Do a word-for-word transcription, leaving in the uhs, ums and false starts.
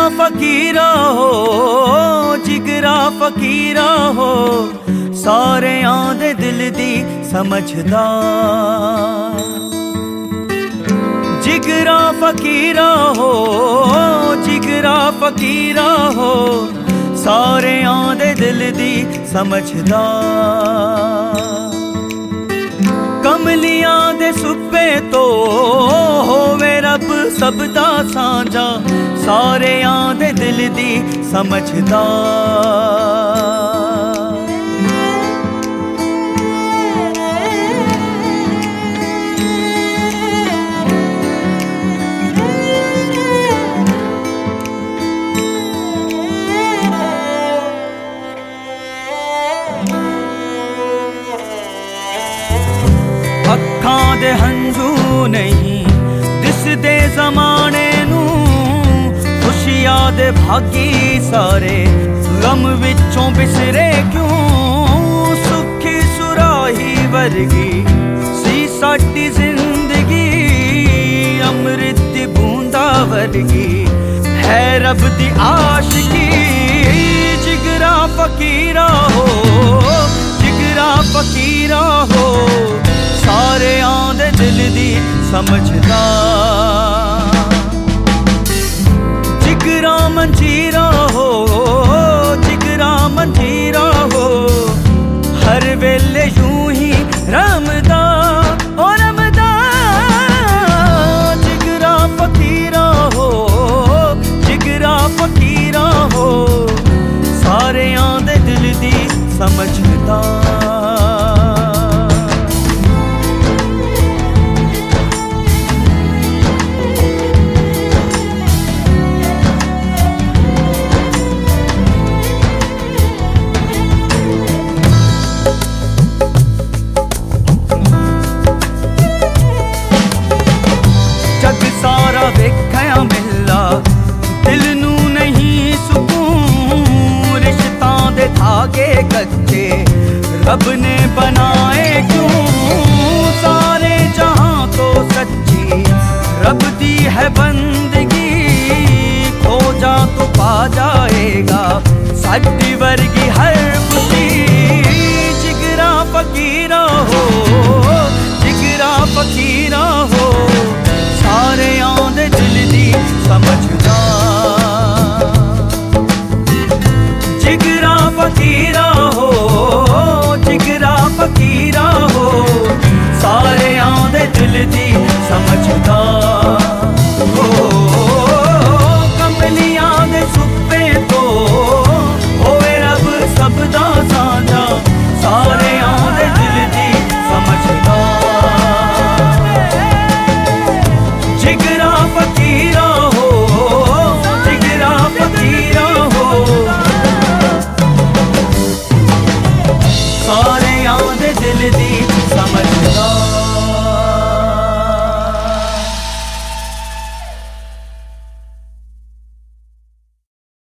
फकीरा हो जिगरा फकीरा हो सारे आंदे दिल दी समझदा। जिगरा फकीरा हो जिगरा फकीरा हो सारे आंदे दिल दी समझदा। कमलियां दे सुप्पे तो होवे रब सबदा सांझा सारे आंदे दिल दी समझदा। अखां दे हंझू नहीं दिसदे ज़माने नू खुशियां दे भागी सारे गम विचों बिसरे क्यों। सुखी सुराही वर्गी सी साडी जिंदगी अमृत दी बूंदा वर्गी है रब दी आशिकी। जिगरा फकीरा हो जिगरा फकीरा हो सारे आंदे दिल दी समझदा। जिगरा मंजीरा हो जिगरा मंजीरा हो हर वेले यूं ही रमदा ओ रमदा। जिगरा फकीरा हो जिगरा फकीरा हो सारे आंदे दिल दी समझदा। सारा वेख्या मिला दिल नू नहीं सुकून। रिश्तां दे धागे कच्चे रब ने बनाए क्यों। सारे जहां तो सच्ची रब दी है बंदगी खो जा तो पा जाएगा साडी वर्गी हर खुशी। जिगरा फकीरा हो जिगरा फकीरा हो सारे आंदे दिल दी समझदा। जिगरा फकीरा हो जिगरा फकीरा हो सारे आंदे दिल दी